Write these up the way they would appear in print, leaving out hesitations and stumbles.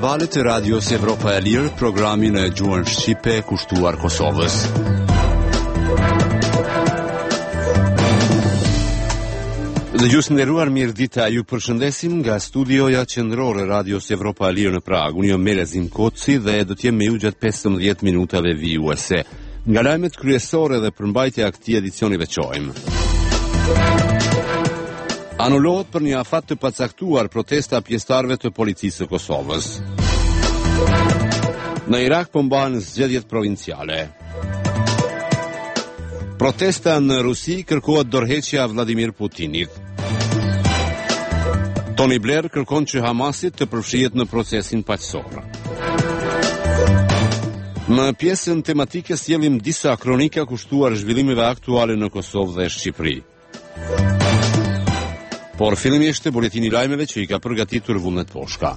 valët e Radios Evropa e Lirë, programin e gjuhën shqipe kushtuar Kosovës. Dëgjues nderuar, mirëdita, ju përshëndesim nga studioja qendrore Radios Evropa e Lirë në Prag. Unë jam Melezim Koci dhe do të jem me ju gjatë 15 minutave vijuese. Nga lajmet kryesore dhe përmbajtja e këtij edicioni veçojmë. Anulohet për një afat të pacaktuar protesta pjesëtarëve të policisë së Kosovës. Në Irak po mbahen zgjedhjet provinciale. Protesta në Rusi, kërkohet dorëheqja Vladimir Putinit. Tony Blair kërkon që Hamasit të përfshihet në procesin paqësor. Në pjesën tematike sjellim disa kronika kushtuar zhvillimeve aktuale në Kosovë dhe Shqipëri. Por fillimisht buletini i lajmeve që i ka përgatitur Vullnet Poshka.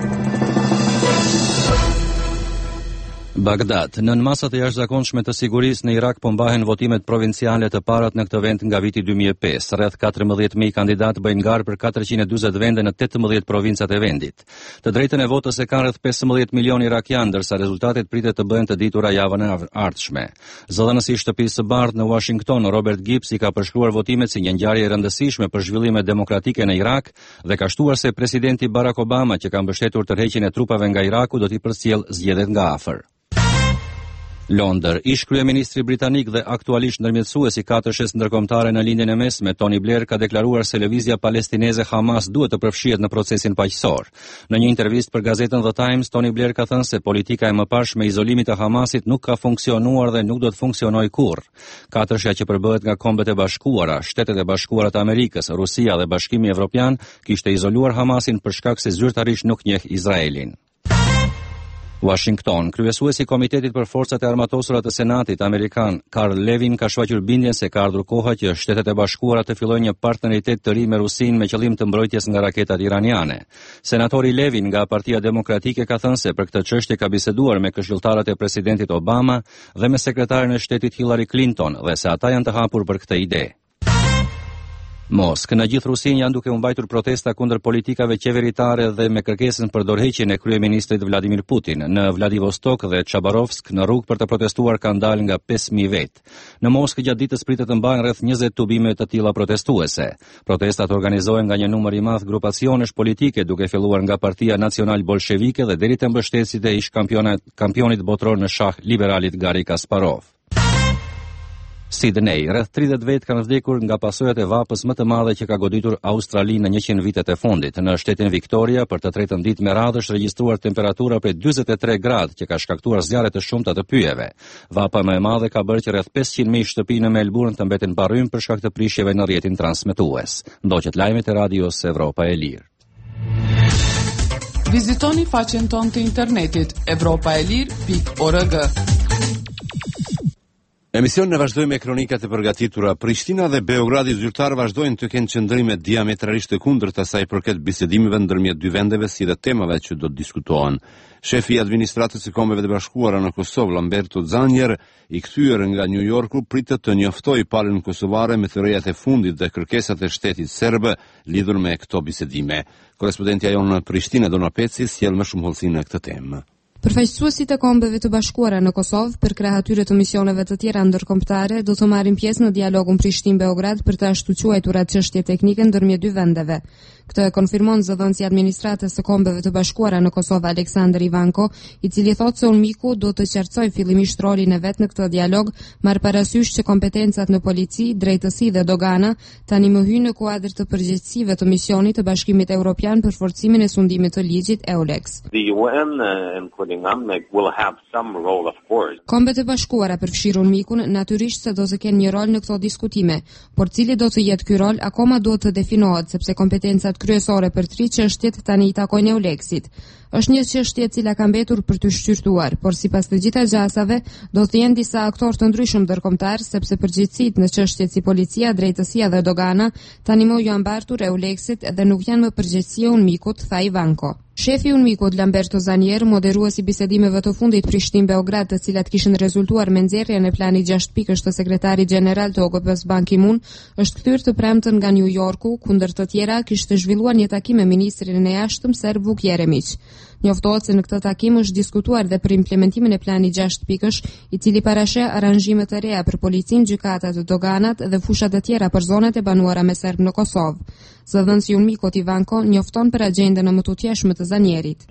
Bagdad. Nën masat e jashtëzakonshme të sigurisë në Irak po mbahen votimet provinciale të parat në këtë vend nga viti 2005. Rreth 14.000 kandidatë bëjnë garë për 440 vende në 18 provincat e vendit. Të drejtën e votës e kanë rreth 15 milion irakianë, ndërsa rezultatet pritet të bëhen të ditura javën e ardhshme. Zëdhënësi i Shtëpisë së Bardhë në Washington, Robert Gibbs, i ka përshkruar votimet si një ngjarje e rëndësishme për zhvillimet demokratike në Irak dhe ka shtuar se presidenti Barack Obama, që ka mbështetur tërheqjen e trupave nga Iraku, do t'i përcjellë zgjedhjet nga afër. Londër. Ish kryeministri britanik dhe aktualisht ndërmjetësuesi i katërshes ndërkombëtare në lindjen e mesme, Tony Blair, ka deklaruar se lëvizja palestineze Hamas duhet të përfshihet në procesin paqësor. Në një intervistë për gazetën The Times, Tony Blair ka thënë se politika e mëparshme e izolimit të Hamasit nuk ka funksionuar dhe nuk do të funksionojë kurrë. Katërshja, që përbëhet nga Kombet e Bashkuara, Shtetet e Bashkuara të Amerikës, Rusia dhe Bashkimi Evropian, kishte izoluar Hamasin për shkak se zyrtarisht nuk njeh Izraelin. Washington. Kryesuesi i Komitetit për Forcat e Armatosura të Senatit Amerikan, Carl Levin, ka shfaqur bindjen se ka ardhur koha që Shtetet e Bashkuara të fillojnë një partneritet të ri me Rusinë me qëllim të mbrojtjes nga raketat iraniane. Senatori Levin nga Partia Demokratike ka thënë se për këtë çështje ka biseduar me këshilltarët e presidentit Obama dhe me sekretarin e shtetit Hillary Clinton dhe se ata janë të hapur për këtë ide. Moskë. Në gjithë Rusinë janë duke u mbajtur protesta kundër politikave qeveritare dhe me kërkesën për dorëheqjen e kryeministrit Vladimir Putin. Në Vladivostok dhe Chabarovsk në rrugë për të protestuar kanë dalë nga 5.000 vetë. Në Moskë gjatë ditës pritet të mbahen rreth 20 tubime të tilla protestuese. Protestat organizohen nga një numër i madh grupacionesh politike, duke filluar nga Partia Nacional Bolshevike dhe deri te mbështetësit e ish kampionit botror në shah liberalit Garri Kasparov. Sydney. Rreth 30 vetë kanë vdekur nga pasojat e vapës më të madhe që ka goditur Australinë në 100 vitet e fundit. Në shtetin Victoria, për të tretën ditë me radhë është regjistruar temperatura prej 43 gradë, që ka shkaktuar zjarre të shumta të pyjeve. Vapa më e madhe ka bërë që rreth 500.000 shtëpi në Melbourne të mbeten pa rrymë për shkak të prishjeve në rrjetin transmetues. Ndoqet lajmet e Radios Evropa e Lirë. Vizitoni faqen tonë të internetit evropaelir.org. Emisionin e vazhdojmë me kronikat e përgatitura. Prishtina dhe Beogradi zyrtar vazhdojnë të kenë qëndrime diametralisht të kundërta sa i përket bisedimeve ndërmjet dy vendeve si dhe temave që do të diskutohen. Shefi i administratës së Kombeve të Bashkuara në Kosovë, Lamberto Zanjer, i kthyer nga New Yorku, pritet të njoftojë palën kosovare me thërrejat e fundit dhe kërkesat e shtetit serb lidhur me këto bisedime. Korrespondentja jonë në Prishtinë, Dona Peci, sjell më shumë hollësi në këtë temë. Përfaqësuesit e Kombeve të Bashkuara në Kosovë për krah atyre të misioneve të tjera ndërkombëtare do të marrin pjesë në dialogun Prishtinë-Beograd për të shtuquajtur atë çështje teknike ndërmjet dy vendeve. Këtë konfirmon zëdhënësi i administratës së Kombeve të Bashkuara në Kosovë, Aleksandar Ivanko, i cili thotë se UNMIKu do të qartësojë fillimisht rolin e vet në këtë dialog, marr parasysh që kompetencat në polici, drejtësi dhe dogana tani më hyjnë në kuadër të përgjegjësive të misionit të Bashkimit Evropian për forcimin e sundimit të ligjit EULEX. Kombet e Bashkuara përfshirë UNMIKun natyrisht se do të kenë një rol në këto diskutime, por cili do të jetë ky rol akoma duhet të definohet sepse kompetencat kryesore për 3 çështjet tani i takojnë EULEX-it. Është një çështje e cila ka mbetur për të shqyrtuar, por sipas të gjitha gjasave do të jenë disa aktorë të ndryshëm ndërkombëtar sepse përgjegjësitë në çështjet si policia, drejtësia dhe dogana tani më janë mbartur EULEX-it dhe nuk janë më përgjegjësia e UNMIKut, tha Ivanko. Shefi i UNMIKut Lamberto Zanjer, moderuesi bisedimeve të fundit Prishtinë-Beograd, të cilat kishin rezultuar me nxjerrjen e planit 6 pikësh të sekretarit gjeneral të OKB-s Ban Ki-moon, është kthyer të premten nga New Yorku, kundër të tjera kishte zhvilluar një takim me ministrin e jashtëm serb Vuk Jeremić. Njoftohet se në këtë takim është diskutuar dhe për implementimin e planit 6 pikësh, i cili parasheh aranzhime të reja për policinë, gjykatat, doganat dhe fushat e tjera për zonat e banuara me serb në Kosovë. Zëdhënësi Unmikot Ivanko njofton për agjendën e më tutjeshme të Zanierit.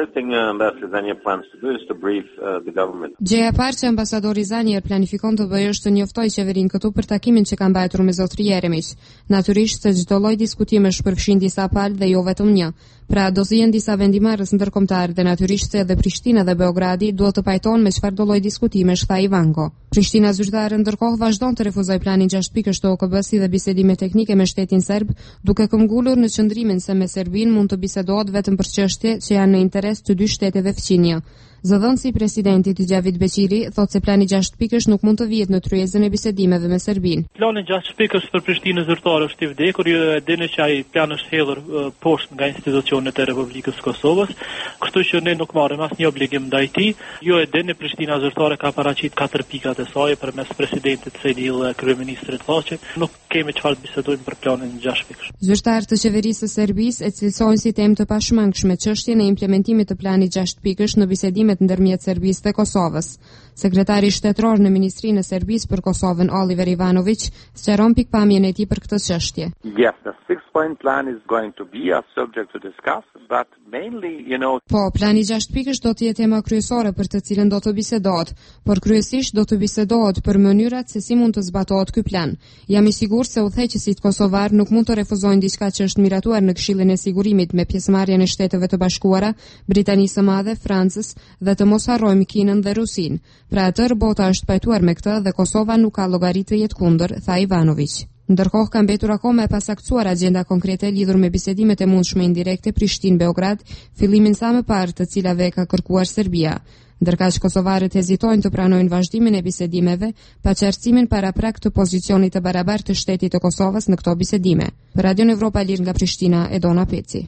Gjëja e parë që ambasadori Zanier planifikon të bëjë është të njoftojë qeverinë këtu për takimin që ka mbajtur me zotëri Jeremić. Natyrisht se çdo lloj diskutimesh përfshin disa palë dhe jo vetëm një. Pra do të jenë disa vendimarrës ndërkombëtar dhe natyrisht se edhe Prishtina dhe Beogradi duhet të pajtohen me çfarëdo lloj diskutimesh, tha Ivanko. Prishtina zyrtare ndërkohë vazhdon të refuzojë planin 6 pikësh të OKB-s dhe bisedime teknike me shtetin serb, duke këmbgulur në qëndrimin se me Serbinë mund të bisedohet vetëm për çështje që janë në interes të dy shteteve fqinje. Zëdhënësi presidentit Gjavit Beqiri thotë se plani 6 pikësh nuk mund të vihet në tryezën e bisedimeve me Serbinë. Plani 6 pikësh për Prishtinën zyrtare është i vdekur, ju e dini që ai plan është hedhur poshtë nga institucionet e Republikës Kosovës, kështu që ne nuk marrim asnjë obligim ndaj tij. Ju e dini Prishtina zyrtare ka paraqit 4 pikat e saj përmes presidentit Sedil, kryeministrit Thaçi. Nuk kemi çfarë të bisedojmë për planin 6 pikësh. Zyrtarët të qeverisë së Serbisë e cilësojnë si temë të pashmangshme çështjen e implementimit të planit 6 pikësh në bisedime ndërmjet Serbisë dhe Kosovës. Sekretari shtetror në Ministrinë e Serbisë për Kosovën Oliver Ivanović sqaron pikpamjen e tij për këtë çështje. Yes, the 6-point plan is going to be a subject to discuss, but mainly, Po, plani 6 pikësh do të jetë tema kryesore për të cilën do të bisedohet, por kryesisht do të bisedohet për mënyrat se si mund të zbatohet ky plan. Jam i sigurt se udhëheqësit kosovar nuk mund të refuzojnë diçka që është miratuar në Këshillin e Sigurimit me pjesëmarrjen e Shteteve të Bashkuara, Britanisë së Madhe, Francës dhe të mos harrojmë Kinën dhe Rusinë. Pra atëherë bota është pajtuar me këtë dhe Kosova nuk ka llogari të jetë kundër, tha Ivanović. Ndërkohë ka mbetur akoma e pasaktuar agjenda konkrete lidhur me bisedimet e mundshme indirekte Prishtinë-Beograd, fillimin sa më parë të cilave ka kërkuar Serbia. Ndërkaq kosovarët hezitojnë të pranojnë vazhdimin e bisedimeve, pa qartësimin paraprak të pozicionit të barabartë të shtetit të Kosovës në këto bisedime. Për Radion Evropa Lir nga Prishtina, Edona Peci.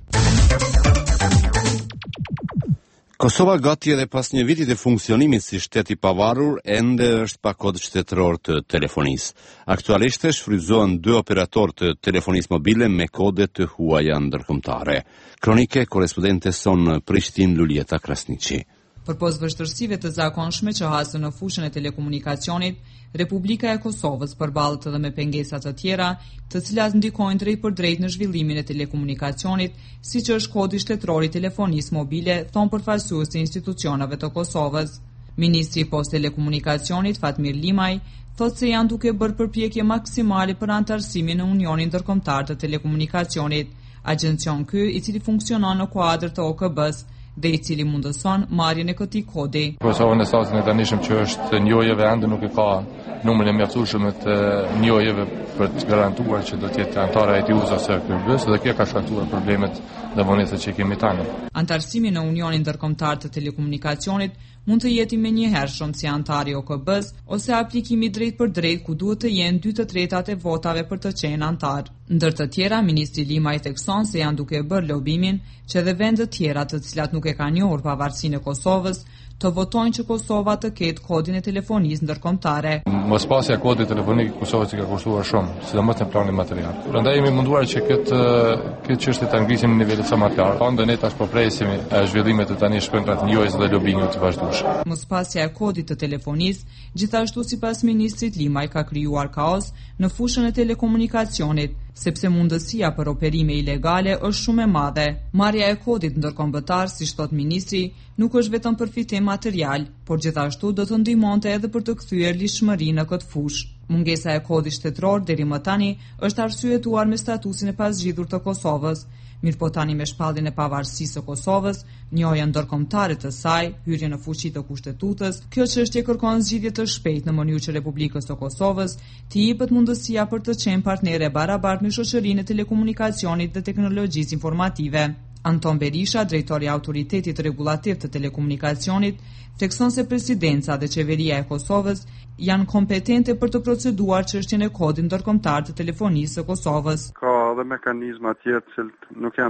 Kosova gati edhe pas një viti të funksionimit si shtet i pavarur, ende është pa kod shtetëror të telefonisë. Aktualisht shfrytëzohen 2 operator të telefonisë mobile me kode të huaja ndërkombëtare. Kronike korespondente son Prishtinë Lulieta Krasniqi. Përpos vështërsive të zakonshme që hasën në fushën e telekomunikacionit, Republika e Kosovës përballet edhe me pengesat të tjera, të cilat ndikojnë drejt për drejt në zhvillimin e telekomunikacionit, siç është kodi shtetëror i telefonisë mobile, thon përfaqësues të institucioneve të Kosovës. Ministri i Post Telekomunikacionit Fatmir Limaj thotë se janë duke bërë përpjekje maksimale për antarësimin në Unionin Ndërkombëtar të Telekomunikacionit, agjencion ky i cili funksionon në kuadër të OKB-s dhe i cili mundëson marrjen e këtij kodi. Kosova në statin e tanishëm që është njojeve ende nuk e ka numrin e mjaftueshëm të njojeve për të garantuar që do të jetë antare e TUS ose KBS dhe kjo ka shkaktuar problemet dhe vonesat që kemi tani. Antarësimi në Unionin Ndërkombëtar të Telekomunikacionit mund të jetë menjëhershëm si antari OKB-s ose aplikimi drejt për drejt ku duhet të jenë 2/3 e votave për të qenë antar. Ndër të tjera, ministri Limaj thekson se janë duke bërë lobimin që edhe vende të tjera të cilat nuk e kanë njohur pavarësinë e Kosovës të votojnë që Kosova të ketë kodin e telefonisë ndërkombëtare. Mospasja e kodit telefonik i Kosovës ka kushtuar shumë, sidomos në planin material. Prandaj jemi munduar që këtë çështje ta ngrisim në nivelin sa më të lartë. Prandaj ne tash po presim zhvillimet e tani shpërndat njojës dhe lobimit të vazhdueshëm. Mospasja e kodit të telefonisë, gjithashtu sipas ministrit Limaj, ka krijuar kaos në fushën e telekomunikacionit, sepse mundësia për operime ilegale është shumë e madhe. Marrja e kodit ndërkombëtar, siç thot ministri, nuk është vetëm përfitim material, por gjithashtu do të ndihmonte edhe për të kthyer lishmëri në këtë fushë. Mungesa e kodit shtetëror deri më tani është arsyetuar me statusin e pazgjidhur të Kosovës. Mirpo tani me shpalljen e pavarësisë së Kosovës, njohja ndërkombëtare të saj, hyrje në fuqi të kushtetutës, kjo çështje kërkon zgjidhje të shpejtë në mënyrë që Republikës së Kosovës të jepet mundësia për të qenë partnere barabartë në shoqërinë e telekomunikacionit dhe teknologjisë informative. Anton Berisha, drejtori i Autoritetit Rregullativ të Telekomunikacionit, thekson se presidenca dhe qeveria e Kosovës janë kompetente për të proceduar çështjen e kodit ndërkombëtar të telefonisë së Kosovës. Ka edhe mekanizma tjerë që nuk janë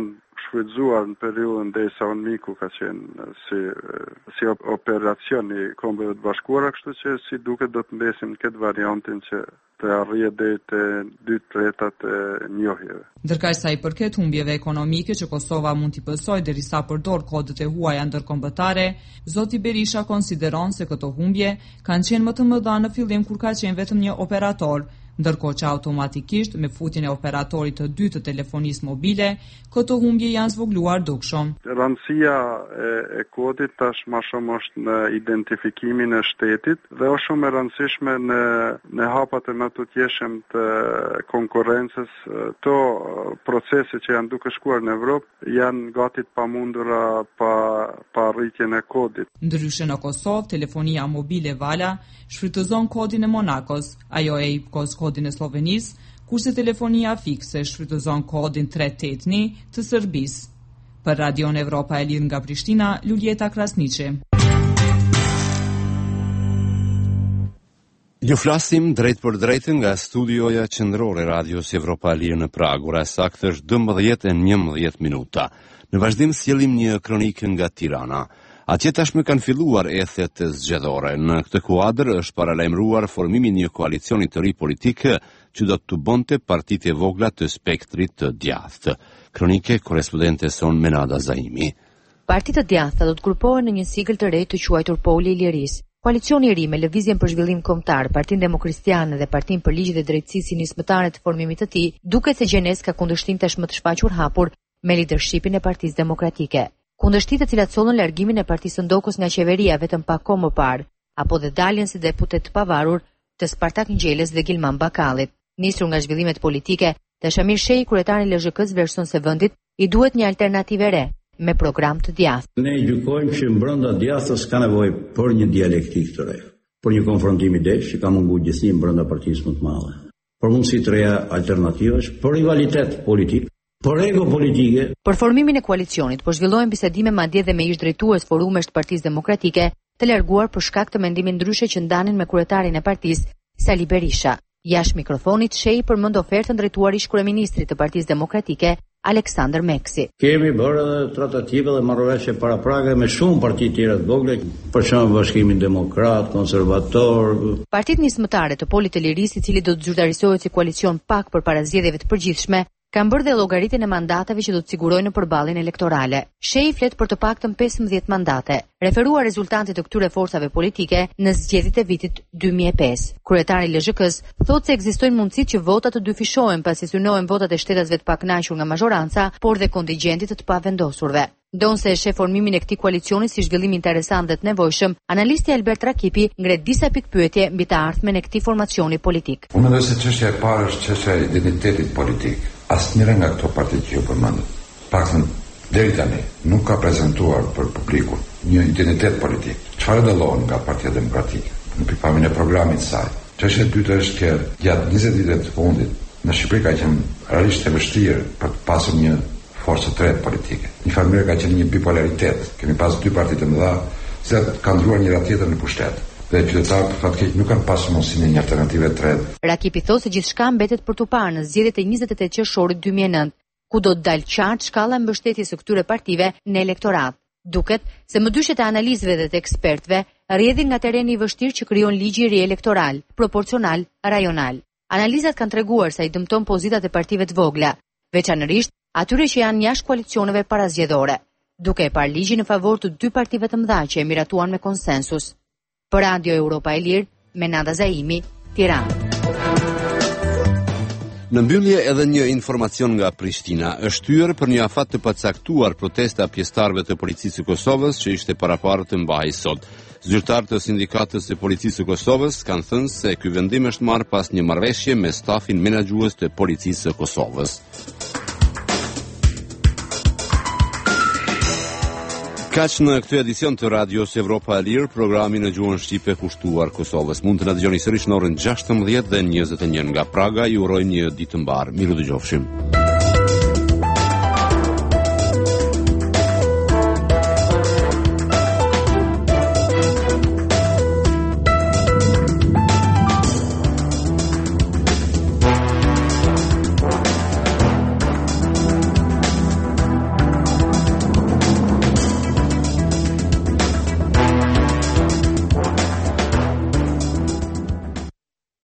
shfrytzuar në periudhën derisa Unmiku ka qenë si operacion i Kombeve të Bashkuara, kështu që si duket do të mbesim këtë variantin që të arrihet deri te 2/3 e njohjeve. Ndërkaq sa i përket humbjeve ekonomike që Kosova mund t'i pësojë derisa përdor kodët e huaja ndërkombëtare, zoti Berisha konsideron se këto humbje kanë qenë më të mëdha në fillim kur ka qenë vetëm një operator, ndërkohë që automatikisht me futjen e operatorit të dytë të telefonisë mobile, këto humbje janë zvogluar dukshëm. Rëndësia e kodit tash më shumë është në identifikimin e shtetit dhe është shumë e rëndësishme në hapat e më të tjeshëm të konkurrencës. To procese që janë duke shkuar në Evropë janë gati të pamundura pa rritjen e kodit. Ndryshe në Kosovë, telefonia mobile Vala shfrytëzon kodin e Monakos, ajo e IPKOS kodin e Slovenisë, kurse telefonia fikse shfrytëzon kodin 381 të Serbisë. Për Radion Evropa e Lirë nga Prishtina, Luljeta Krasniqi. Ju flasim drejt për drejt nga studioja qendrore Radios Evropa e Lirë në Prag, ora saktë është 12:11 minuta. Në vazhdim sjellim një kronikë nga Tirana. Atje tashmë kanë filluar ethet zgjedhore. Në këtë kuadër është paralajmëruar formimi një koalicioni të ri politik që do të bonte partitë e vogla të spektrit të djathtë. Kronike korrespondente son Menada Zaimi. Partitë të djathta do të grupohen në një sigël të re të quajtur Poli i Lirisë. Koalicioni i ri me Lëvizjen për Zhvillim Kombëtar, Partinë Demokristjane dhe Partinë për Ligj dhe Drejtësi si nismëtare të formimit të tij, duket se gjenes ka kundërshtim tashmë të shfaqur hapur me lidershipin e Partisë Demokratike. Kundërshtit të cilat sollën largimin e Partisë Ndokës nga qeveria vetëm pak kohë më parë, apo dhe daljen si deputet të pavarur të Spartak Ngjeles dhe Gilman Bakallit. Nisur nga zhvillimet politike, Dashamir Shehi, kryetari i LZHK-s, vlerëson se vendit i duhet një alternativë re me program të djathtë. Ne gjykojmë që brenda djathtës ka nevojë për një dialektik të re, për një konfrontim idesh që ka munguar gjithnjë brenda partisë më të madhe, për mundësi të reja alternativash, për rivalitet politik, për ego politike. Për formimin e koalicionit po zhvillohen bisedime madje dhe me ish drejtues forumesh të Partisë Demokratike, të larguar për shkak të mendimit ndryshe që ndanin me kryetarin e partisë, Sali Berisha. Jashtë mikrofonit, Shehi përmend ofertën drejtuar ish kryeministrit të Partisë Demokratike, Aleksandr Meksi. Kemi bërë edhe tratative dhe marrëveshje paraprake me shumë parti tjera të vogla, për shembull Bashkimin Demokrat, Konservator. Partitë nismëtare të Polit të Lirisë, i cili do të zyrtarisohet si koalicion pak përpara zgjedhjeve të përgjithshme, kanë bërë dhe llogaritjen e mandateve që do të sigurojnë në përballjen elektorale. Shehi flet për të paktën 15 mandate, referuar rezultatet të këtyre forcave politike në zgjedhjet e vitit 2005. Kryetari i LZHK-s thotë se ekzistojnë mundësitë që votat të dyfishohen pasi synohen votat e shtetasve të pakënaqur nga mazhoranca, por dhe kontingjentit të pavendosurve. Ndonse e sheh formimin e këtij koalicioni si zhvillim interesant dhe të nevojshëm, analisti Albert Rakipi ngret disa pikpyetje mbi të ardhmen e këtij formacioni politik. Unë mendoj se çështja e parë është çështja e identitetit politik. Asnjëra nga këto parti që ju përmendët, paktën deri tani, nuk ka prezantuar për publikun një identitet politik. Çfarë dallohen nga Partia Demokratike në pikpamjen e programit të saj? Çështja e dytë është që gjatë 20 viteve të fundit në Shqipëri ka qenë realisht e vështirë për të pasur një forcë të tretë politike. Një farë ka qenë një bipolaritet. Kemi pas dy parti të mëdha që kanë ndruar njëra tjetrën në pushtet. Dhe qytetarët për fat keq nuk kanë pasur mundësinë një alternativë të tretë. Rakipi thotë se gjithçka mbetet për tu parë në zgjedhjet e 28 qershorit 2009, ku do të dalë qartë shkalla e mbështetjes së këtyre partive në elektorat. Duket se më dyshet e analizëve dhe të ekspertëve rrjedhin nga tereni i vështirë që krijon ligji i ri elektoral, proporcional, rajonal. Analizat kanë treguar se ai dëmton pozitat e partive të vogla, veçanërisht atyre që janë jashtë koalicioneve parazgjedhore, duke e parë ligjin në favor të dy partive të mëdha që e miratuan me konsensus. Për Radio Evropa e Lirë, Menada Zaimi, Tiranë. Në mbyllje edhe një informacion nga Prishtina, është hyrë për një afat të pacaktuar protesta pjesëtarëve të policisë së Kosovës që ishte paraparë të mbahej sot. Zyrtarët të sindikatës së policisë së Kosovës kanë thënë se ky vendim është marrë pas një marrëveshje me stafin menaxhues të policisë së Kosovës. Kaq në këtë edicion të Radios Evropa e Lirë, programi në gjuhën shqipe kushtuar Kosovës. Mund të na dëgjoni sërish në orën 16 dhe 21 nga Praga. Ju uroj një ditë të mbar. Miru dëgjofshim.